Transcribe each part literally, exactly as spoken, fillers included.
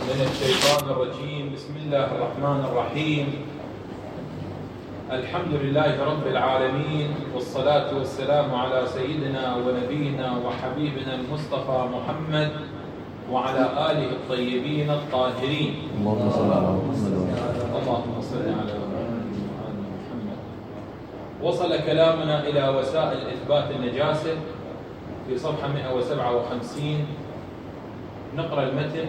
من الشيطان الرجيم. بسم الله الرحمن الرحيم. الحمد لله رب العالمين، والصلاة والسلام على سيدنا ونبينا وحبيبنا المصطفى محمد وعلى آله الطيبين الطاهرين. اللهم صل على محمد. اللهم صل على محمد. وصل كلامنا إلى وسائل إثبات النجاسة في صفحة مئة وسبعة وخمسين. نقرأ المتن.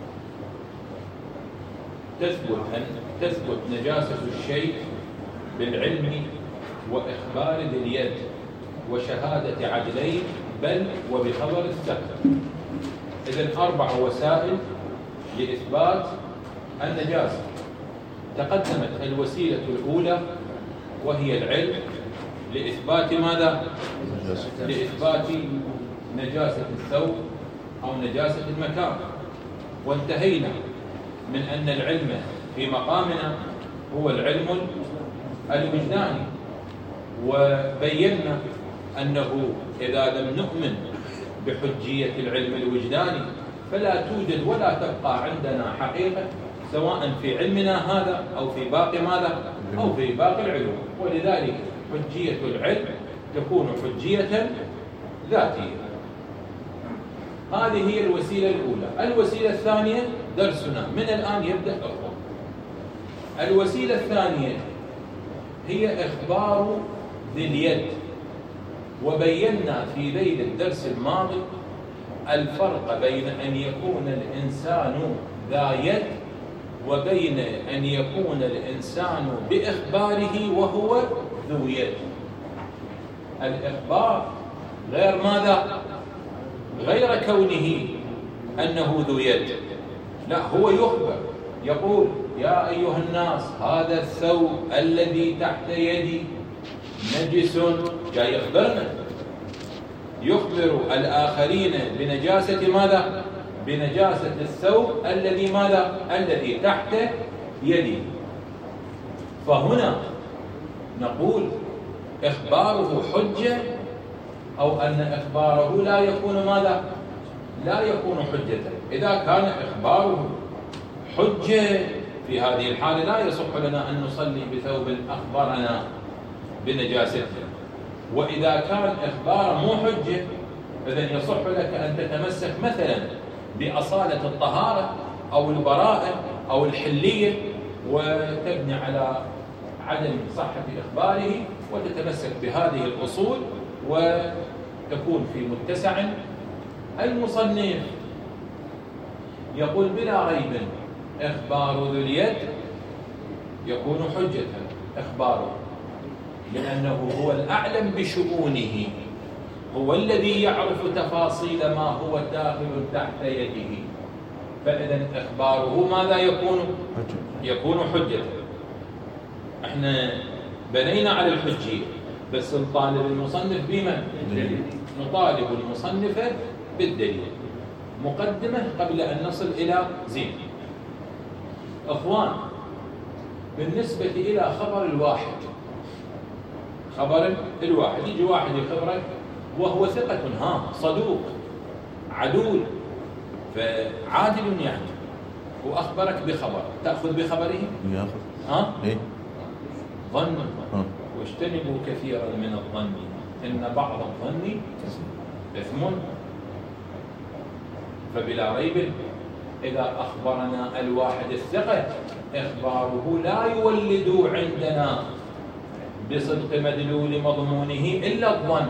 تثبت أن تثبت نجاسة الشيء بالعلم وإخبار ذي اليد وشهادة عدلين بل وبخبر الثقة. إذن أربع وسائل لإثبات النجاسة. تقدمت الوسيلة الأولى وهي العلم لإثبات ماذا؟ لإثبات نجاسة الثوب أو نجاسة المكان، وانتهينا من أن العلم في مقامنا هو العلم الوجداني، وبينا أنه إذا لم نؤمن بحجية العلم الوجداني فلا توجد ولا تبقى عندنا حقيقة، سواء في علمنا هذا أو في باقي ماذا؟ أو في باقي العلوم. ولذلك حجية العلم تكون حجية ذاتية. هذه هي الوسيلة الأولى. الوسيلة الثانية درسنا من الآن يبدأ أخوة. الوسيلة الثانية هي إخبار ذي اليد، وبينا في ذيل الدرس الماضي الفرق بين أن يكون الإنسان ذا يد وبين أن يكون الإنسان بإخباره وهو ذو يد. الإخبار غير ماذا؟ غير كونه أنه ذو يد، لا، هو يخبر، يقول يا أيها الناس هذا الثوب الذي تحت يدي نجس، جاي يخبرنا، يخبر الآخرين بنجاسة ماذا؟ بنجاسة الثوب الذي ماذا؟ الذي تحت يدي. فهنا نقول إخباره حجة أو أن إخباره لا يكون ماذا؟ لا يكون حجة. إذا كان إخباره حجة في هذه الحالة لا يصح لنا أن نصلي بثوب أخبرنا بنجاسته. وإذا كان إخباره مو حجة إذن يصح لك أن تتمسك مثلا بأصالة الطهارة أو البراءة أو الحلية وتبني على عدم صحة إخباره وتتمسك بهذه الأصول وتكون في متسع. المصنف يقول بلا ريب إخبار ذو اليد يكون حجة إخباره، لأنه هو الأعلم بشؤونه، هو الذي يعرف تفاصيل ما هو داخل تحت يده، فإذا إخباره ماذا يكون؟ يكون حجة. احنا بنينا على الحجية، بس نطالب المصنف بمن؟ نطالب المصنف بالدليل. مقدمة قبل أن نصل إلى زين. أخوان، بالنسبة إلى خبر الواحد، خبر الواحد يجي واحد يخبرك وهو ثقة، ها صدوق عدول فعادل يعني، وأخبرك بخبر، تأخذ بخبره؟ ياخذ. ها؟ إيه؟ ظن واجتنبوا كثيرا من الظن إن بعض الظن إثم. فبلا ريب إذا أخبرنا الواحد الثقة إخباره لا يولد عندنا بصدق مدلول مضمونه إلا الظن.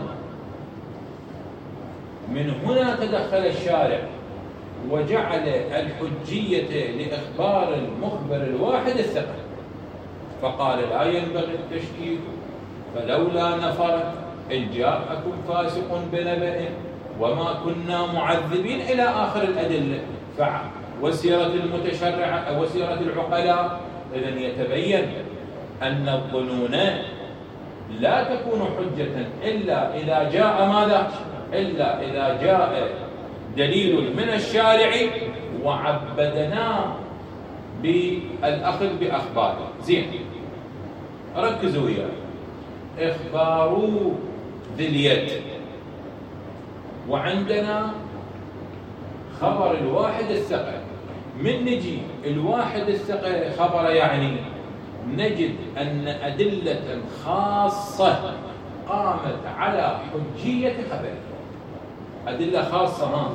من هنا تدخل الشارع وجعل الحجية لإخبار المخبر الواحد الثقة، فقال لا ينبغي التشكيك، فلولا نفر إن جاءكم فاسق بنبأ وما كنا معذبين إلى آخر الأدلة. وسيرة المتشرعة وسيرة العقلاء. إذن يتبين أن الظنون لا تكون حجة إلا إذا جاء ماذا؟ إلا إذا جاء دليل من الشارع وعبدنا بالأخذ بأخباره. زين، ركزوا وياي. إخبار ذي اليد، وعندنا خبر الواحد الثقة. من نجي الواحد الثقة خبر يعني نجد أن أدلة خاصة قامت على حجية خبره، أدلة خاصة ها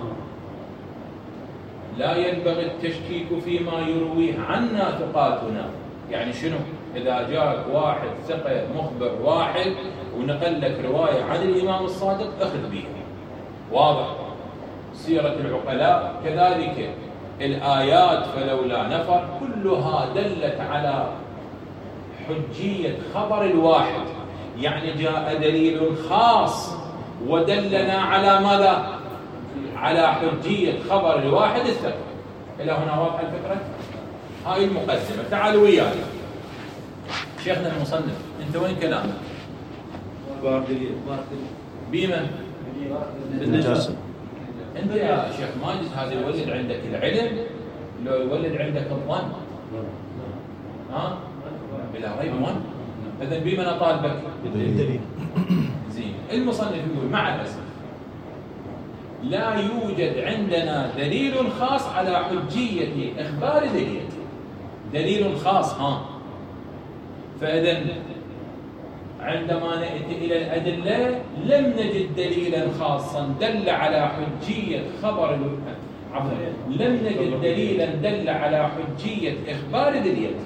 لا ينبغي التشكيك فيما يرويه عنا ثقاتنا. يعني شنو؟ إذا جاءك واحد ثقة مخبر واحد ونقل لك رواية عن الإمام الصادق أخذ بها، واضح. سيرة العقلاء كذلك، الآيات فلولا نفر كلها دلت على حجية خبر الواحد، يعني جاء دليل خاص ودلنا على ماذا؟ على حجية خبر الواحد الثقة. إلى هنا واضحة الفكرة؟ هاي المقدمة. تعالوا وياي شيخنا المصنف، أنت وين كلامك؟ بيمن؟ بالنجاسة. أنت يا شيخ ماجد هذا يولد عندك العلم لو يولد عندك الظن؟ ها؟ بلا ريب ظن. إذن بمن أطالبك؟ بالدليل. زين. المصنف يقول مع الأسف لا يوجد عندنا دليل خاص على حجية إخبار دليل، دليل خاص ها. فإذن عندما نأتي إلى الأدلة لم نجد دليلا خاصا دل على حجية خبر عفوا لم نجد دليلا دل على حجية إخبار دليل،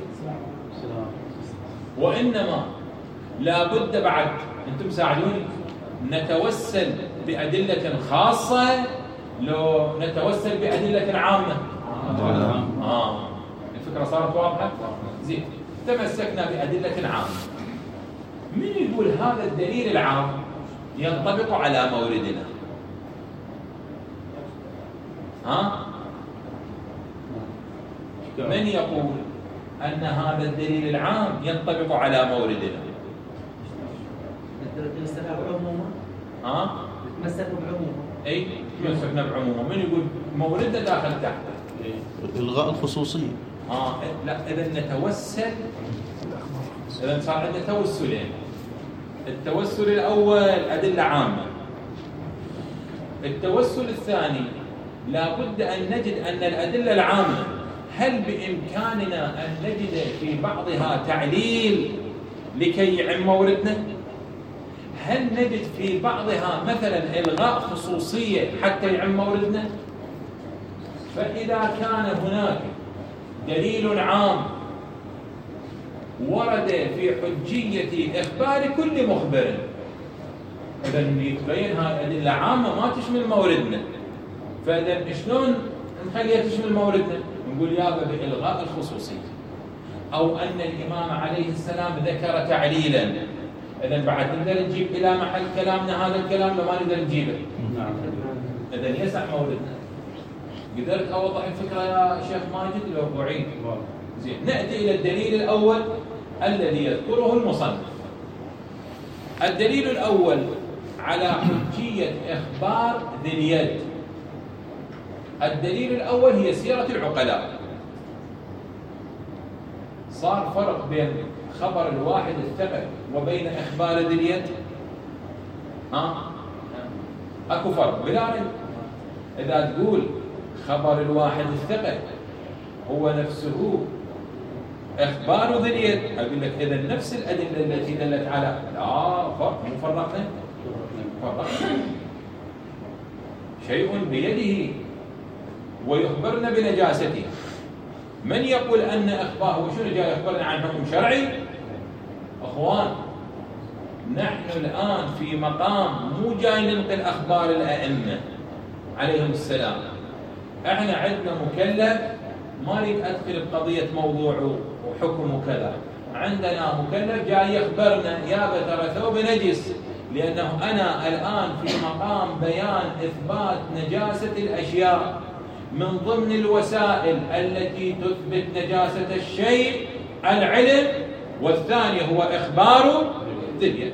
وإنما لا بد بعد أنتم ساعدوني نتوسل بأدلة خاصة لو نتوسل بأدلة عامة. آه. الفكرة صارت واضحة؟ زين. تمسكنا بأدلة عامة. من يقول هذا الدليل العام ينطبق على موردنا؟ ها؟ من يقول أن هذا الدليل العام ينطبق على موردنا؟ نتمسك بعمومه. ها؟ نتمسك بعمومه. أي نتمسكنا بعمومه. من يقول موردنا داخل تحته؟ إلغاء الخصوصية. آه لا، إذا نتوسل، إذا صار عندنا توسلين. التوسل الأول أدلة عامة. التوسل الثاني لا بد أن نجد أن الأدلة العامة هل بإمكاننا أن نجد في بعضها تعليل لكي يعم موردنا؟ هل نجد في بعضها مثلا إلغاء خصوصية حتى يعم موردنا؟ فإذا كان هناك دليل عام ورد في حجية إخبار كل مخبر، إذا يتبين هذه أدلة عامة ما تشمل موردنا، فإذا شلون نخليها تشمل موردنا؟ نقول يابا بإلغاء الخصوصية، أو أن الإمام عليه السلام ذكر تعليلا، إذا بعد نقدر نجيب إلى محل كلامنا هذا الكلام لما نقدر نجيبه. إذا يسع موردنا. قدرت أوضح الفكرة يا شيخ ماجد لو أعيد؟ زين. نأتي إلى الدليل الأول الذي يذكره المصنف. الدليل الأول على حجية إخبار ذي اليد. الدليل الأول هي سيرة العقلاء. صار فرق بين خبر الواحد الثقة وبين إخبار ذي اليد؟ ها؟ أكو فرق بلا ريب. إذا تقول خبر الواحد الثقة هو نفسه إخبار ذي اليد، أقول لك إذا نفس الأدلة التي دلت على لا فرق، مو فرقنا؟ فرقنا. شيء بيده ويخبرنا بنجاسته. من يقول أن إخبار وشنو جاي يخبرنا عن حكم شرعي؟ أخوان نحن الآن في مقام مو جاي ننقل أخبار الأئمة عليهم السلام. احنا عندنا مكلف، ما اريد ادخل بقضيه موضوع وحكم وكذا، عندنا مكلف جاي يخبرنا يابا ترى ثوب نجس، لانه انا الان في مقام بيان اثبات نجاسه الاشياء. من ضمن الوسائل التي تثبت نجاسه الشيء العلم، والثاني هو اخبار ذي اليد.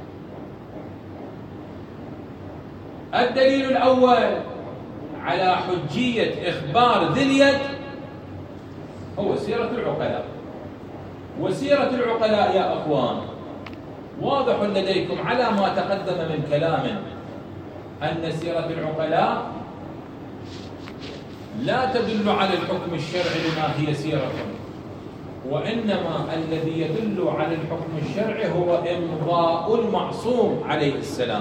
الدليل الاول على حجية إخبار ذي اليد هو سيرة العقلاء. وسيرة العقلاء يا أخوان واضح لديكم على ما تقدم من كلام أن سيرة العقلاء لا تدل على الحكم الشرعي لما هي سيرته، وإنما الذي يدل على الحكم الشرعي هو إمضاء المعصوم عليه السلام.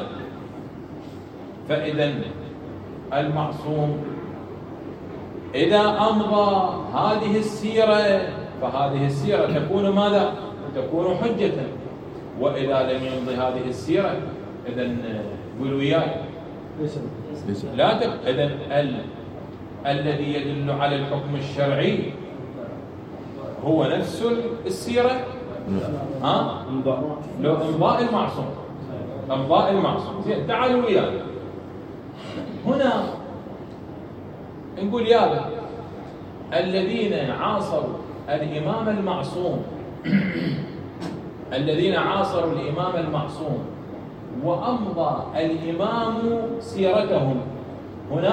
فإذا المعصوم إذا أمضى هذه السيرة فهذه السيرة تكون ماذا؟ تكون حجة. وإذا لم يمضي هذه السيرة إذن قولوا وياي لا تك... إذن ال... الذي يدل على الحكم الشرعي هو نفس السيرة. ها؟ لو إمضاء المعصوم إمضاء المعصوم. زين تعالوا وياي هنا نقول يابا الذين عاصروا الإمام المعصوم الذين عاصروا الإمام المعصوم وأمضى الإمام سيرتهم. هنا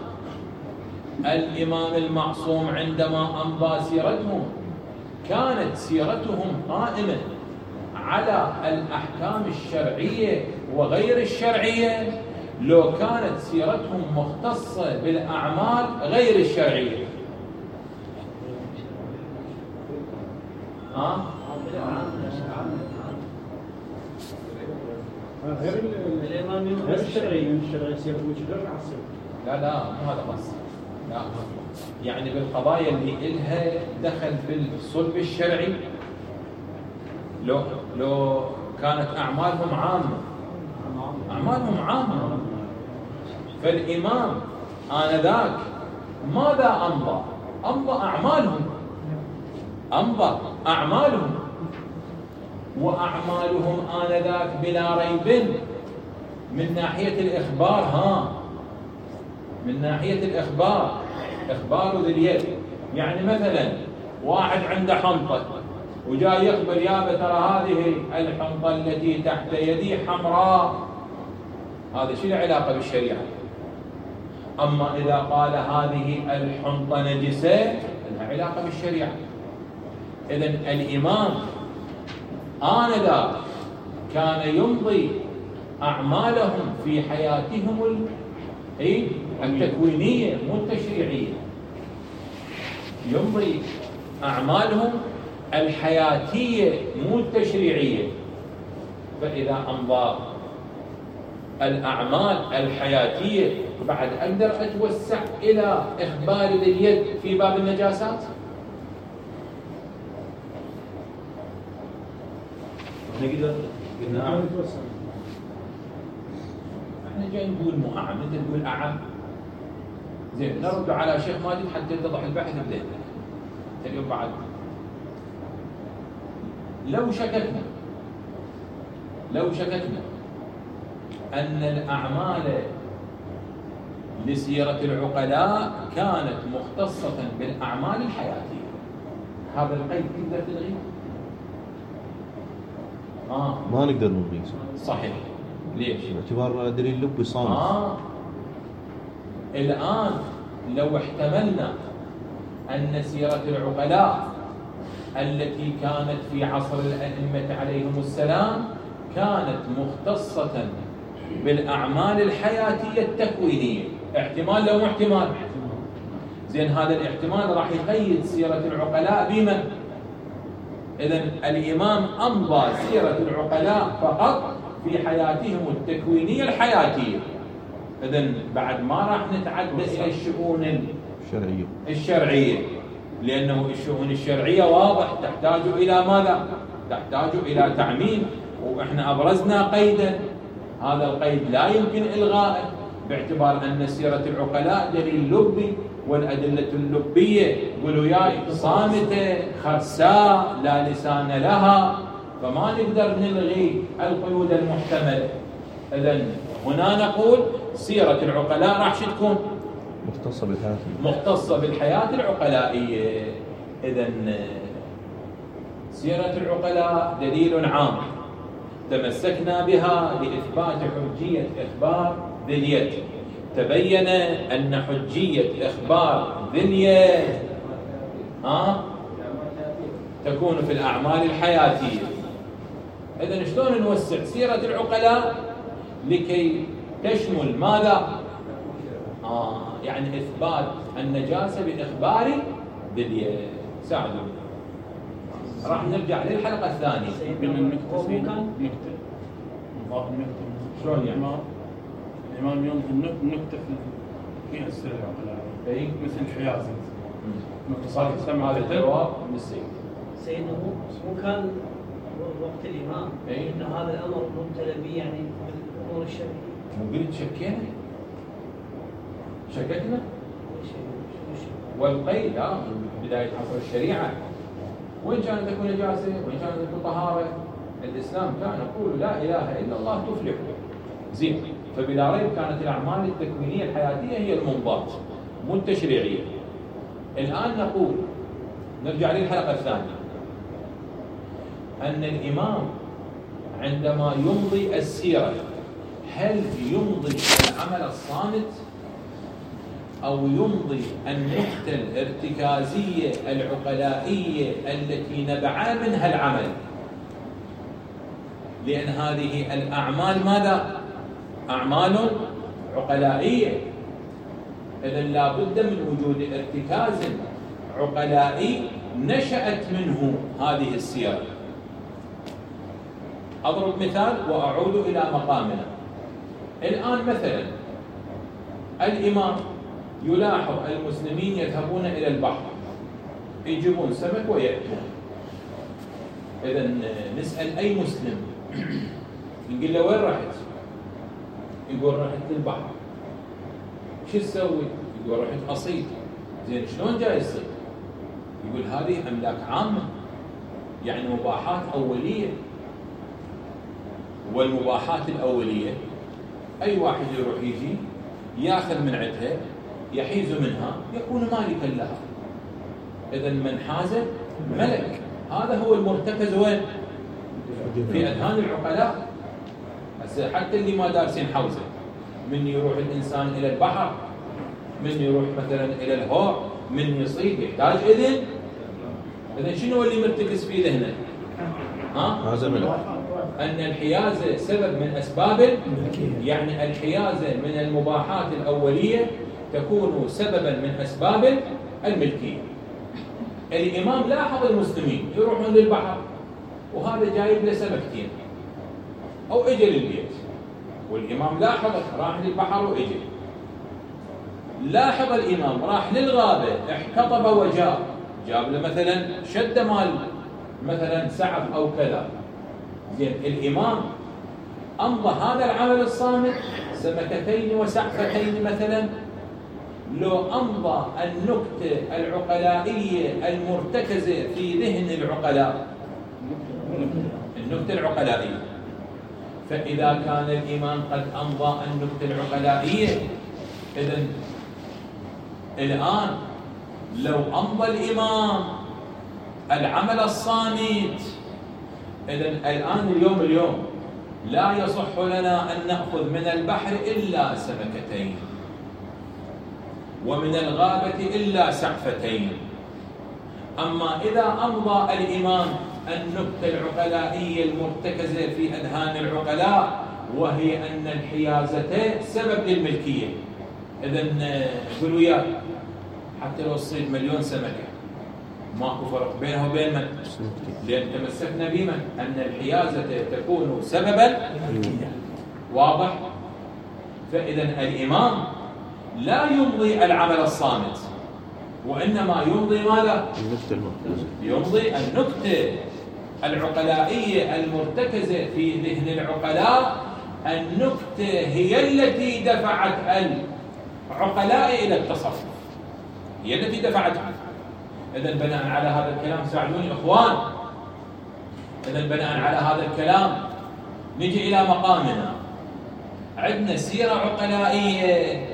الإمام المعصوم عندما أمضى سيرتهم كانت سيرتهم قائمة على الأحكام الشرعية وغير الشرعية، لو كانت سيرتهم مختصة بالأعمال غير الشرعية. ها؟ غير الإمام غير الشرعي الشرعي يصير غير العصر. لا لا مو هذا بس، لا يعني بالقضايا اللي إلها دخل بالصلب الشرعي، لو لو كانت أعمالهم عامة أعمالهم عامة فالإمام آنذاك ماذا أمضى؟ أمضى أعمالهم أمضى أعمالهم وأعمالهم آنذاك بلا ريب من ناحية الإخبار. ها من ناحية الإخبار إخبار ذي اليد. يعني مثلا واحد عنده حنطة وجاء يخبر يابا ترى هذه الحنطة التي تحت يدي حمراء، هذا شو له علاقة بالشريعة؟ أما إذا قال هذه الحنطة نجسة لها علاقة بالشريعة. إذن الإمام آنذاك كان يمضي أعمالهم في حياتهم التكوينية مو التشريعية، يمضي أعمالهم الحياتية مو التشريعية. فإذا أمضى الأعمال الحياتية بعد أقدر أتوسع إلى إخبار ذي اليد في باب النجاسات. نقدر نعم احنا جاي نقول مو أعم، انت تقول أعم. زين نرد على شيخ ماجد حتى يتضح البحث بدينا اليوم. بعد لو شككنا لو شككنا أن الأعمال لسيرة العقلاء كانت مختصة بالأعمال الحياتية، هذا القيد تقدر تلغيه؟ آه. ما نقدر نلغيه. صحيح. ليش؟ باعتبار دليل لبي صامت. آه. الآن لو احتملنا أن سيرة العقلاء التي كانت في عصر الأئمة عليهم السلام كانت مختصة بالأعمال الحياتية التكوينية، احتمال لو مو احتمال؟ زين هذا الاحتمال راح يقيد سيرة العقلاء بمن؟ إذن الإمام أمضى سيرة العقلاء فقط في حياتهم التكوينية الحياتية. إذن بعد ما راح نتعدى إلى الشؤون الشرعية الشرعية لأنه الشؤون الشرعية واضح تحتاج إلى ماذا؟ تحتاج إلى تعميم، وإحنا أبرزنا قيدا، هذا القيد لا يمكن إلغائه باعتبار أن سيرة العقلاء دليل لبي، والأدلة اللبية قولوا ياي صامتة خرساء لا لسان لها، فما نقدر نلغي القيود المحتملة. إذن هنا نقول سيرة العقلاء راح تكون مختصة بالحياة مختصة بالحياة العقلائية. إذن سيرة العقلاء دليل عام تمسكنا بها لإثبات حجية إخبار ذي اليد. تبين أن حجية إخبار ذي اليد ها تكون في الأعمال الحياتية. إذن شلون نوسع سيرة العقلاء لكي تشمل ماذا؟ آه يعني إثبات النجاسة بإخبار باليد. ساعدوني. راح نرجع للحلقة الثانية. قلنا النكتة سيدنا نكتة نضاف النكتة شلون يعني؟ الإمام ينظر النكتة في السر أي مثل الحيازة. صار يسمى هذا الجواب من السيد. سيدنا هو مو كان وقت الإمام أي إن هذا الأمر مبتلى به يعني بالأمور الشرعية. مو قلت شكينا؟ شككنا؟ والقيد لا من بداية عصر الشريعة. وإن كانت تكون نجاسة وإن كانت تكون طهارة، الإسلام كان يقول لا إله إلا الله تفلح. زين، فبلا ريب كانت الأعمال التكوينية الحياتية هي المنضبط مو التشريعية. الآن نقول نرجع للحلقة الثانية أن الإمام عندما يمضي السيرة هل يمضي العمل الصامت أو يمضي النكتة الارتكازية العقلائية التي نبع منها العمل؟ لأن هذه الأعمال ماذا؟ أعمال عقلائية، إذن لا بد من وجود ارتكاز عقلائي نشأت منه هذه السيرة. أضرب مثال وأعود إلى مقامنا. الآن مثلا الإمام يلاحظ المسلمين يذهبون إلى البحر يجيبون سمك ويأتون. إذن نسأل أي مسلم نقول له وين رحت؟ يقول رحت للبحر. شو تسوي؟ يقول رحت أصيد. زين شلون جاي الصيد؟ يقول هذه أملاك عامة يعني مباحات أولية، والمباحات الأولية أي واحد يروح يجي ياخذ من عندها يحيز منها يكون مالكا لها. إذن من حاز ملك. هذا هو المرتكز وين؟ في أذهان العقلاء. هسه حتى اللي ما دارسين حوزة، من يروح الإنسان إلى البحر، من يروح مثلا إلى الهور، من يصيد يحتاج إذن. إذن شنو اللي مرتكز في ذهنه؟ ها؟ هذا ملك. أن الحيازة سبب من أسباب، يعني الحيازة من المباحات الأولية تكون سببا من أسباب الملكية. الإمام لاحظ المسلمين يروحون للبحر وهذا جايب له سمكتين أو إجل البيت، والإمام لاحظ راح للبحر وإجل. لاحظ الإمام راح للغابة احتطب وجاب، جاب له مثلا شد مال مثلا سعف أو كذا. زين الإمام أمضى هذا العمل الصامت سمكتين وسعفتين مثلا، لو أمضى النكتة العقلائية المرتكزة في ذهن العقلاء، النكتة العقلائية. فإذا كان الإمام قد أمضى النكتة العقلائية، إذن الآن لو أمضى الإمام العمل الصامت، إذن الآن اليوم اليوم لا يصح لنا أن نأخذ من البحر إلا سمكتين، ومن الغابة إلا سعفتين. أما إذا أمضى الإمام النكتة العقلائية المرتكزة في أذهان العقلاء وهي أن الحيازة سبب للملكية، إذن قولوا يا حتى لو تصيد مليون سمكة ماكو فرق بينها وبين من؟ لأن تمسكنا بمن؟ أن الحيازة تكون سببا. واضح؟ فإذا الإمام لا يمضي العمل الصامت، وإنما يمضي ماذا؟ يمضي النكتة العقلائية المرتكزة في ذهن العقلاء. النكتة هي التي دفعت العقلاء إلى التصرف، هي التي دفعتها. إذن بناء على هذا الكلام ساعدوني إخوان، إذن بناء على هذا الكلام نجي إلى مقامنا. عندنا سيرة عقلائية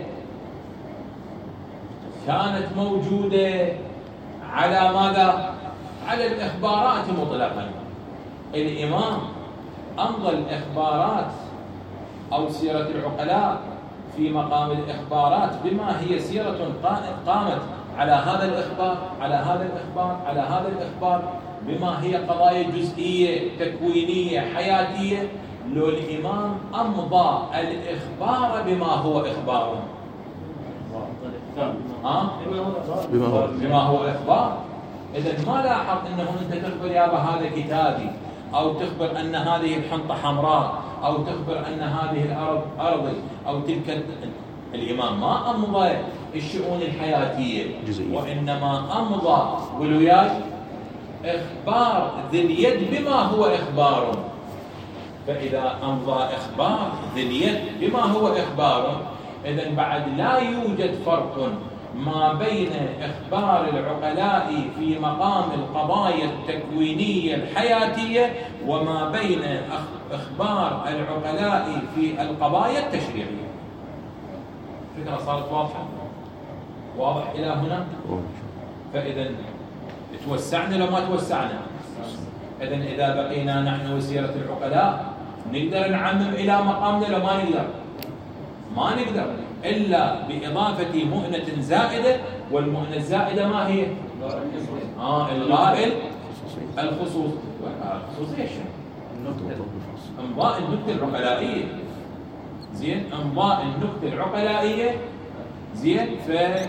كانت موجودة على ماذا؟ على الإخبارات مطلقا. الإمام أمضى الإخبارات أو سيرة العقلاء في مقام الإخبارات بما هي سيرة قامت على هذا الإخبار على هذا الإخبار على هذا الإخبار بما هي قضايا جزئية تكوينية حياتية. لو الإمام أمضى الإخبار بما هو إخبار ها؟ بما هو بما هو إخبار. إذا ما لاحظ أنه أنت تخبر يابا هذا كتابي، أو تخبر أن هذه الحنطة حمراء، أو تخبر أن هذه الأرض أرضي، أو تلك. الإمام ما أمضى الشؤون الحياتية جزئية، وإنما أمضى قولوا إخبار ذي اليد بما هو إخبار. فإذا أمضى إخبار ذي اليد بما هو إخبار، إذن بعد لا يوجد فرق ما بين إخبار العقلاء في مقام القضايا التكوينية الحياتية وما بين إخبار العقلاء في القضايا التشريعية. فكرة صارت واضحة؟ واضح إلى هنا؟ فإذا توسعنا لو ما توسعنا؟ إذن إذا بقينا نحن وسيرة العقلاء نقدر نعمم إلى مقامنا لو ما نقدر؟ ما نقدر إلا بإضافة مؤنة زائدة، والمؤنة الزائدة ما هي؟ آه الغائل الخصوص. الخصوصية شنو؟ إمضاء النكتة العقلائية. زين، إمضاء النكتة العقلائية. زين، ف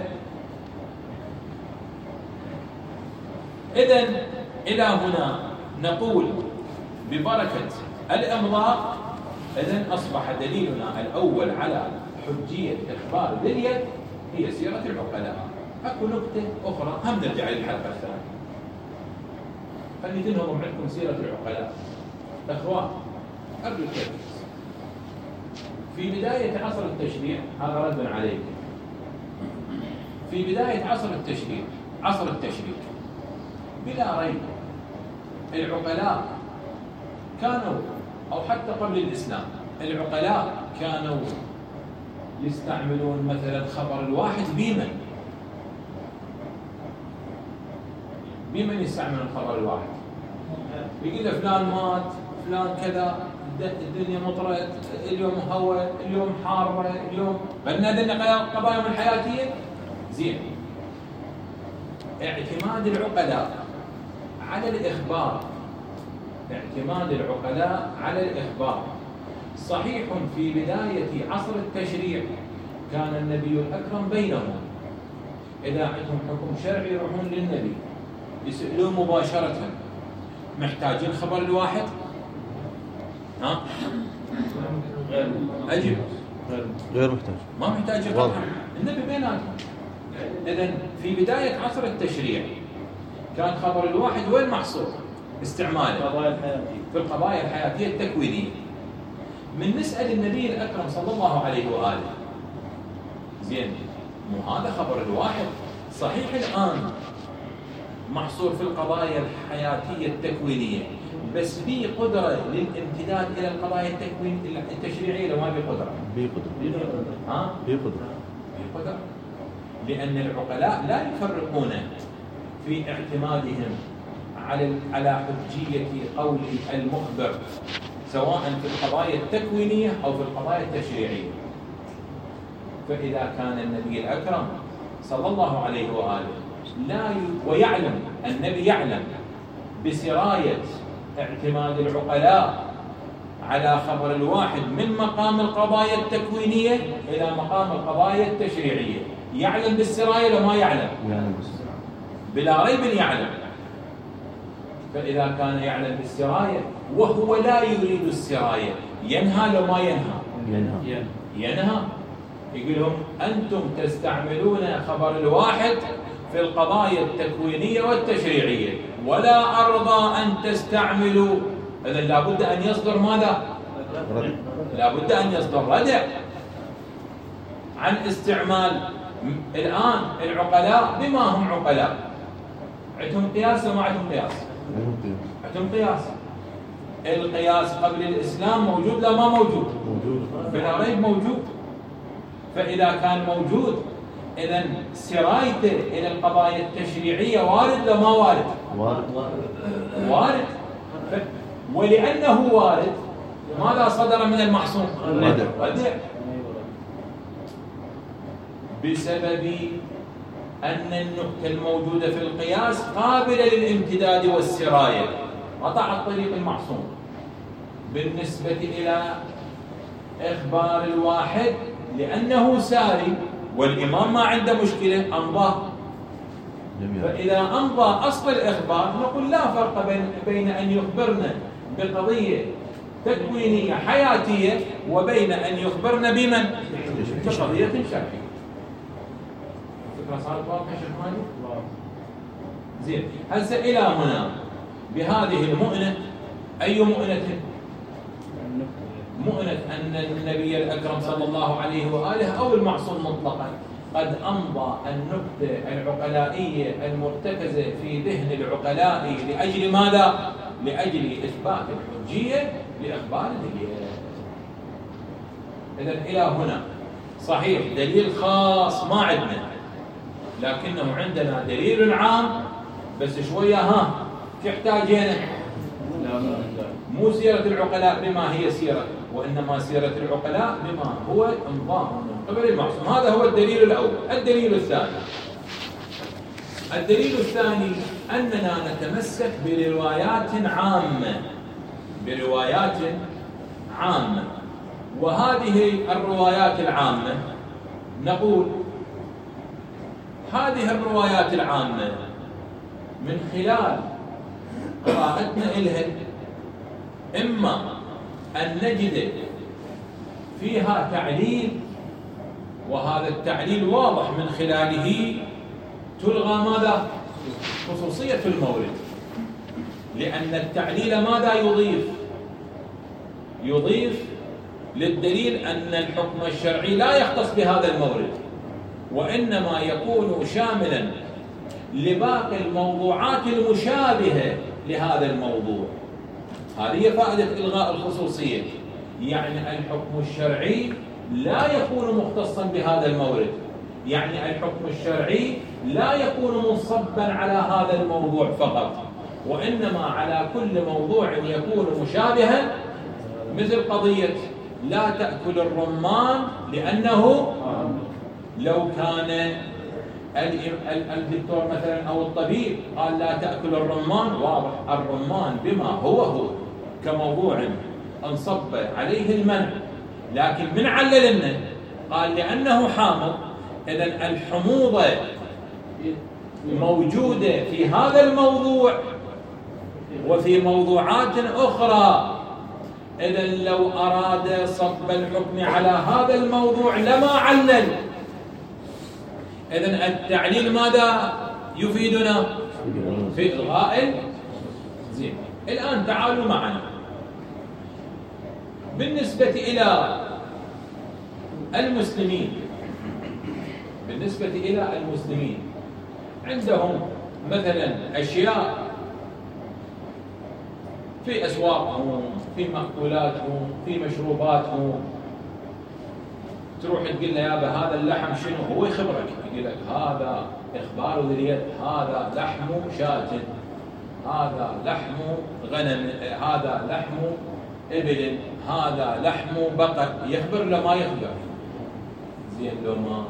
إذن إلى هنا نقول ببركة الإمضاء إذن أصبح دليلنا الأول على حجية إخبار ذي اليد هي سيرة العقلاء. أكو نكتة أخرى هم نرجع للحلقة الثانية. خلي تنهضم عندكم سيرة العقلاء. أخوان أرجو التركيز. في بداية عصر التشريع، هذا رد عليك، في بداية عصر التشريع عصر التشريع بلا ريب العقلاء كانوا، أو حتى قبل الإسلام العقلاء كانوا يستعملون مثلا خبر الواحد بمن بمن يستعملون خبر الواحد. يقول فلان مات، فلان كذا، الدنيا مطرت، اليوم هواء، اليوم حارة، اليوم بدنا ذني قضايا من الحياتية. زين، اعتماد العقلاء على الإخبار، اعتماد العقلاء على الإخبار صحيح في بداية عصر التشريع. كان النبي الأكرم بينهم، إذا عندهم حكم شرعي يروحون للنبي يسألوه مباشرة. محتاجين خبر الواحد؟ ها؟ أجب. غير محتاج، ما محتاج قطعا، النبي بيناتهم. إذن في بداية عصر التشريع كان خبر الواحد وين محصور؟ استعماله في القضايا الحياتية التكوينية. من نسأل النبي الأكرم صلى الله عليه وآله، زين مو هذا خبر الواحد صحيح الآن محصور في القضايا الحياتية التكوينية، بس بي قدرة للامتداد إلى القضايا التكوين التشريعية لو ما بي قدرة؟ بي قدرة. ها؟ بي قدرة. بي قدرة. لأن العقلاء لا يفرقون في اعتمادهم على على حجية قول المخبر سواء في القضايا التكوينية أو في القضايا التشريعية. فإذا كان النبي الأكرم صلى الله عليه وآله لا ي... ويعلم النبي يعلم بسراية اعتماد العقلاء على خبر الواحد من مقام القضايا التكوينية إلى مقام القضايا التشريعية، يعلم بالسراية لو ما يعلم؟ يعلم بالسراية بلا ريب يعلم. فإذا كان يعلم بالسراية وهو لا يريد السراية ينهى لو ما ينهى؟ ينهى. ينهى. يقول لهم أنتم تستعملون خبر الواحد في القضايا التكوينية والتشريعية ولا أرضى أن تستعملوا. إذا لابد أن يصدر ماذا؟ ردع. لابد أن يصدر ردع عن استعمال. الآن العقلاء بما هم عقلاء عندهم قياس وما عندهم قياس؟ عندهم قياس. القياس قبل الإسلام موجود لا ما موجود؟ موجود. بلا ريب موجود. فإذا كان موجود إذن سرايته إلى القضايا التشريعية وارد لا ما وارد؟ وارد. وارد. ف... ولأنه وارد ماذا صدر من المعصوم؟ ردع. ردع. بسبب أن النكتة الموجودة في القياس قابلة للامتداد والسراية، قطع الطريق المعصوم. بالنسبة إلى إخبار الواحد لأنه ساري والإمام ما عنده مشكلة أمضاه. فإذا أمضى أصل الإخبار نقول لا فرق بين بين أن يخبرنا بقضية تكوينية حياتية وبين أن يخبرنا بمن؟ بقضية شرعية. الفكرة صارت واضحة شيخ مالك؟ زين، هسه إلى هنا بهذه المؤنة، أي مؤنة؟ مؤنة أن النبي الأكرم صلى الله عليه وآله أو المعصوم مطلقا قد أمضى النكتة العقلائية المرتكزة في ذهن العقلاء لأجل ماذا؟ لأجل إثبات الحجية لإخبار الدليل. إذن إلى هنا صحيح دليل خاص ما عندنا، لكنه عندنا دليل عام بس شوية ها تحتاجين مو سيرة العقلاء بما هي سيرة، وإنما سيرة العقلاء بما هو انضام من قبل المعصوم. هذا هو الدليل الأول. الدليل الثاني الدليل الثاني أننا نتمسك بروايات عامة بروايات عامة وهذه الروايات العامة نقول هذه الروايات العامة من خلال قراءتنا إلها إما أن نجد فيها تعليل، وهذا التعليل واضح من خلاله تلغى ماذا؟ خصوصية المورد، لأن التعليل ماذا يضيف؟ يضيف للدليل أن الحكم الشرعي لا يختص بهذا المورد، وإنما يكون شاملا لباقي الموضوعات المشابهة لهذا الموضوع. هذه فائدة إلغاء الخصوصية، يعني الحكم الشرعي لا يكون مختصا بهذا المورد، يعني الحكم الشرعي لا يكون منصبا على هذا الموضوع فقط، وإنما على كل موضوع يكون مشابها، مثل قضية لا تأكل الرمان لأنه لو كان الدكتور مثلا أو الطبيب قال لا تأكل الرمان، واضح الرمان بما هو هو كموضوع انصب عليه المنع، لكن من علل لنا قال لأنه حامض، إذن الحموضة موجودة في هذا الموضوع وفي موضوعات أخرى، إذن لو أراد صب الحكم على هذا الموضوع لما علل. إذن التعليل ماذا يفيدنا؟ في إلغاء. زين، الآن تعالوا معنا بالنسبة إلى المسلمين بالنسبة إلى المسلمين عندهم مثلا أشياء في أسواقهم، في مأكولاتهم، في مشروباتهم، تروح تقول له يابا هذا اللحم شنو؟ هو يخبرك، يقول لك هذا إخبار ذرية، هذا لحم شاة، هذا لحم غنم، هذا لحم إبل، هذا لحم بقر، يخبر له ما يخبر؟ زين لو ما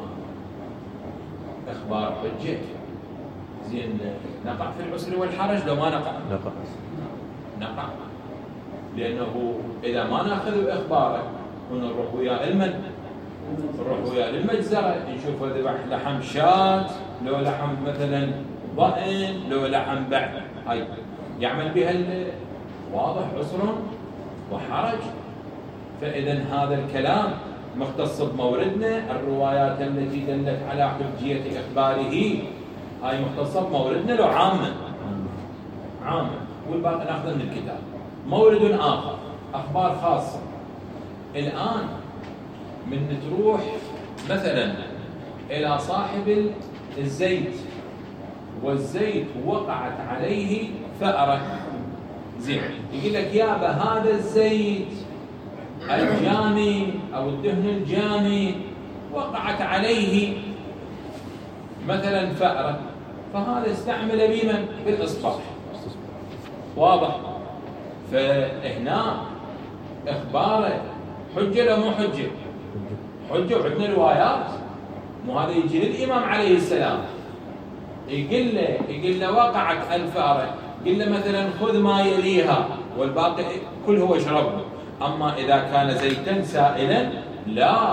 إخبار حجة، زين نقع في العسر والحرج لو ما نقع؟ نقع نقع، لأنه إذا ما نأخذ إخبارك ونروح ويا المن نروح ويا المجزرة نشوف ذبح لحم شاة لو لحم مثلا ضأن لو لحم بعد، هاي يعمل بها واضح عسر وحرج. فإذا هذا الكلام مختص بموردنا، الروايات التي دلت على حجية إخباره هاي مختصة بموردنا لو عامة عامة، والباقي ناخذ من الكتاب. مورد آخر أخبار خاصة. الآن من تروح مثلا إلى صاحب الزيت والزيت وقعت عليه فأرة، زين يقول لك يابا هذا الزيت الجامي أو الدهن الجامي وقعت عليه مثلا فأرة، فهذا استعمل بمن؟ بالإصباح، واضح. فهنا إخباره حجة لو مو حجة؟ حجة، وعندنا روايات. مو هذا يجي للإمام عليه السلام يقول له يقول له وقعت الفأرة، يقول له مثلا خذ ما يليها والباقي كله واشربه. أما إذا كان زيتا سائلا لا،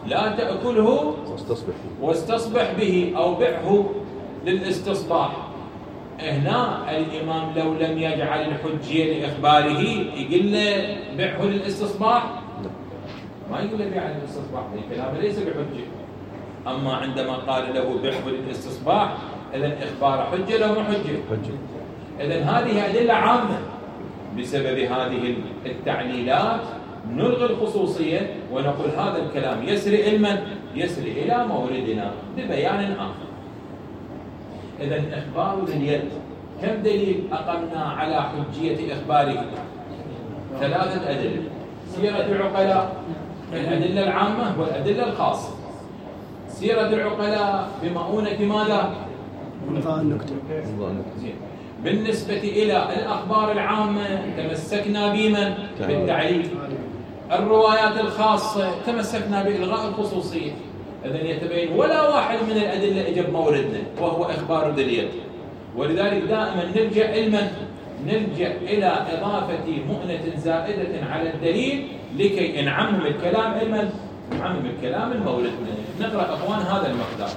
لا تأكله واستصبح واستصبح به أو بعه للاستصباح. هنا الإمام لو لم يجعل الحجية لإخباره يقول له بعه للاستصباح؟ ما يقول له بيعه للاستصباح، كلامه ليس بحجة. أما عندما قال له بعه للاستصباح إذن إخبار حجة لو مو حجة؟ حجة. إذن هذه أدلة عامة. بسبب هذه التعليلات نلغي الخصوصية ونقول هذا الكلام يسري إلى من؟ يسري إلى موردنا ببيان آخر. إذن إخبار ذي اليد كم دليل أقمنا على حجية إخباره؟ ثلاثة أدلة: سيرة العقلاء، الأدلة العامة والأدلة الخاصة. سيرة العقلاء بمؤونة ماذا؟ انطاء النكتة. زين. بالنسبة إلى الأخبار العامة تمسكنا بمن؟ بالتعليل. الروايات الخاصة تمسكنا بإلغاء الخصوصية. إذن يتبين ولا واحد من الأدلة إجب موردنا وهو إخبار ذي اليد. ولذلك دائما نلجأ إلى نلجأ إلى إضافة مؤنة زائدة على الدليل لكي نعمم الكلام علما نعمم الكلام المورد منه. نقرأ أخوان هذا المقدار.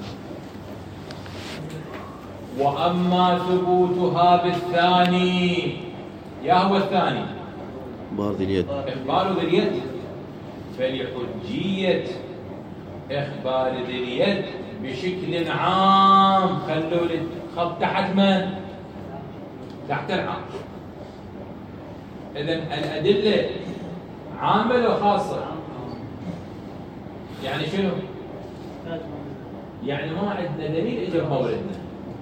وأما ثبوتها بالثاني، يا هو الثاني إخبار ذي اليد، إخبار ذي اليد، فلحجية إخبار ذي اليد بشكل عام. خلوا لي خط تحت من؟ تحت العام. إذن الأدلة عامة ولا خاصة؟ يعني شنو؟ يعني ما عندنا دليل إجا موردنا.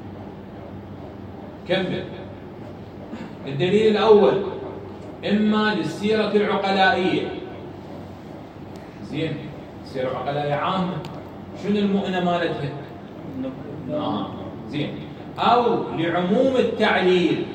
كمل. الدليل الأول إما للسيرة العقلائية. زين، سيرة عقلائية عامة، شنو المؤنة مالتها؟ آه. زين. أو لعموم التعليل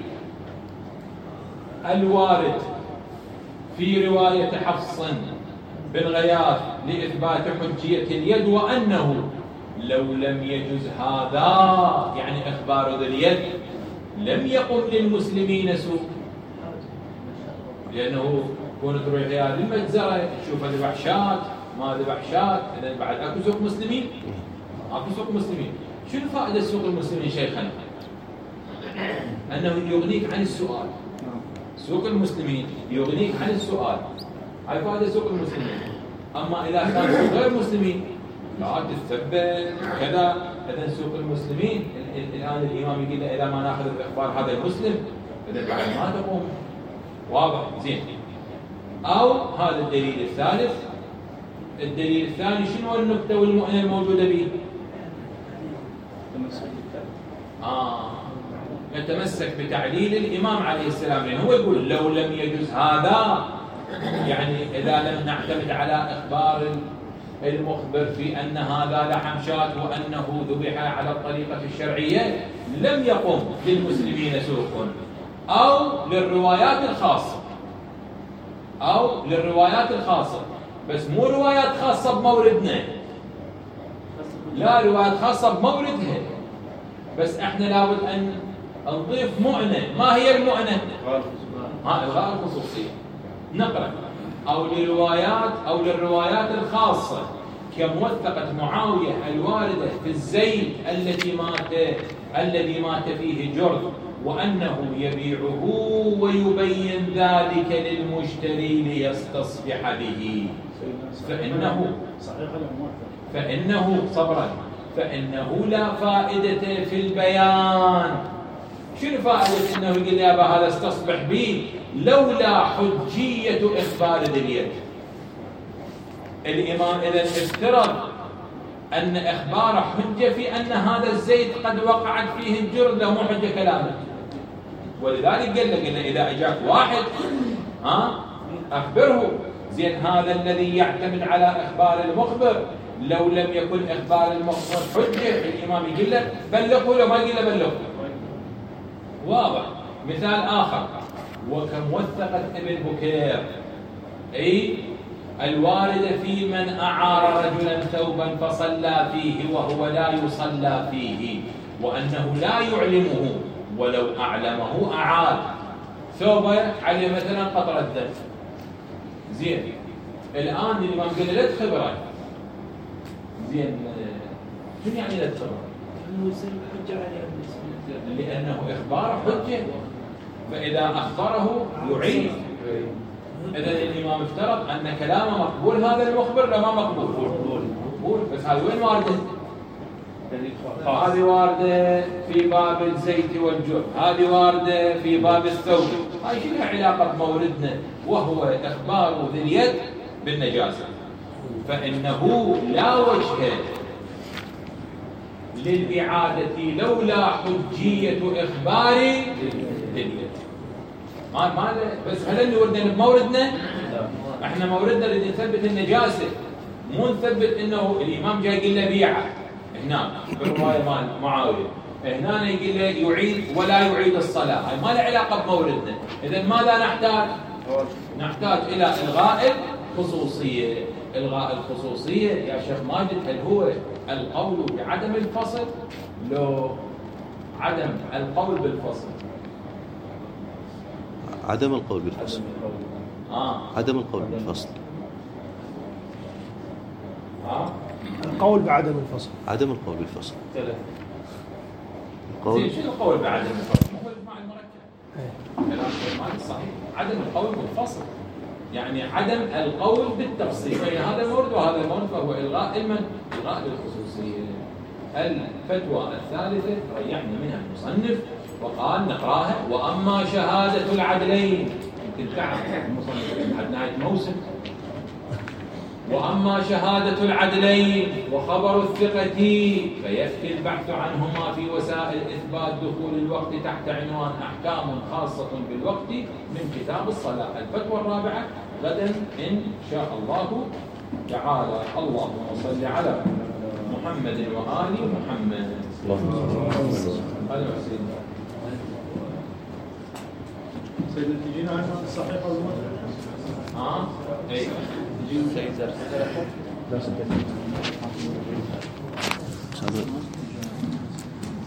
الوارد في رواية حفص بن غياث لإثبات حجية اليد، وأنه لو لم يجز هذا يعني إخبار ذي اليد لم يقم للمسلمين سوء. لأنه كون تروح هذه المجزرة تشوف ذبح شاة ما ذبح شاة، إذن بعد أكو سوق مسلمين؟ أكو سوق مسلمين. شنو فائدة سوق المسلمين شيخنا؟ أنه يغنيك عن السؤال. سوق المسلمين يغنيك عن السؤال، هاي فائدة سوق المسلمين. أما إذا كان سوق غير المسلمين لا تثبت كذا. إذن سوق المسلمين الآن الإمام يقول إذا ما ناخذ الإخبار هذا المسلم إذن بعد ما تقوم. واضح؟ زين. أو هذا الدليل الثالث. الدليل الثاني شنو النكتة والمؤنة الموجودة به؟ آه نتمسك بتعليل الإمام عليه السلام، لأنه هو يقول لو لم يجوز هذا، يعني إذا لم نعتمد على إخبار المخبر في أن هذا لحم شاة وأنه ذبح على الطريقة الشرعية لم يقم للمسلمين سوق. أو للروايات الخاصة، أو للروايات الخاصة، بس مو روايات خاصة بموردنا، لا روايات خاصة بموردها، بس احنا لابد أن نضيف مؤنة. ما هي المؤنة؟ ها إلغاء الخصوصية. نقرأ أو لروايات أو للروايات الخاصة كموثقة معاوية الواردة في الزيت التي مات الذي مات فيه جرذ وأنه يبيعه ويبين ذلك للمشتري ليستصبح به، فإنه فإنه صبرا فإنه لا فائدة في البيان. شنو فائدة إنه يقول لي أبا هذا استصبح به لولا حجية إخبار ذي اليد؟ الإمام إذا افترض أن إخبار حجة في أن هذا الزيت قد وقعت فيه الجرذ، له مو حجة كلامه. ولذلك قال لك إذا أجاك واحد ها أخبره. زين، هذا الذي يعتمد على إخبار المخبر لو لم يكن إخبار المخبر حجة الإمام يقول لك بلغه، لو ما يقول له بلغه. واضح. مثال آخر وكموثقة ابن بكير أي الواردة في من أعار رجلا ثوبا فصلى فيه وهو لا يصلى فيه وأنه لا يعلمه ولو أعلمه أعاد ثوبه عليه مثلا قطرة دم. زين، الآن الإمام قال له لا تخبره زين شنو يعني لا تخبر؟ انه يصير حجه عليه بالنسبه لانه اخبار حجه، فاذا اخبره يعيد. اذا الامام افترض ان كلامه مقبول، هذا المخبر لا ما مقبول؟ مقبول. بس هذه وين وارده؟ هذه وارده في باب الزيت والجر، هذه وارده في باب الثوب. هاي شو لها علاقه بموردنا وهو اخبار ذي اليد بالنجاسه؟ فانه لا وجه للإعادة لولا حجية إخبار ذي اليد. ما ما بس هل اللي وردنا بموردنا؟ احنا موردنا اللي نثبت النجاسه، مو نثبت انه الامام جاي يقول له بيعه هنا بالروايه مال معاويه، هنا يقول له يعيد ولا يعيد الصلاه، هاي ما لها علاقه بموردنا. اذا ماذا نحتاج؟ نحتاج الى الغاء الخصوصيه. الغاء الخصوصيه يا شيخ ماجد هل هو القول بعدم الفصل؟ لو عدم القول بالفصل. عدم القول بالفصل. آه. عدم القول بالفصل. آه. القول بعدم الفصل. عدم القول بالفصل. القول زين شنو القول بعدم الفصل؟ هو مع المركب. كلام ما صحيح. عدم القول بالفصل يعني عدم القول بالتفصيل بين هذا المورد وهذا المورد، فهو الغاء المن الغاء للخصوصيه. الفتوى الثالثه ريحنا منها المصنف وقال نقراها: واما شهاده العدلين، يمكن تعرف المصنف لحد نهايه الموسم. واما شهاده العدلين وخبر الثقه فيكفي البحث عنهما في وسائل اثبات دخول الوقت تحت عنوان احكام خاصه بالوقت من كتاب الصلاه. الفتوى الرابعه غدا ان شاء الله تعالى. اللهم صل على محمد وآل محمد. اللهم صل. هذا حسين. سيدنا تجينا عن الصحيح والمرض. ها؟ اي. تجينا شيء زر. لا صدق.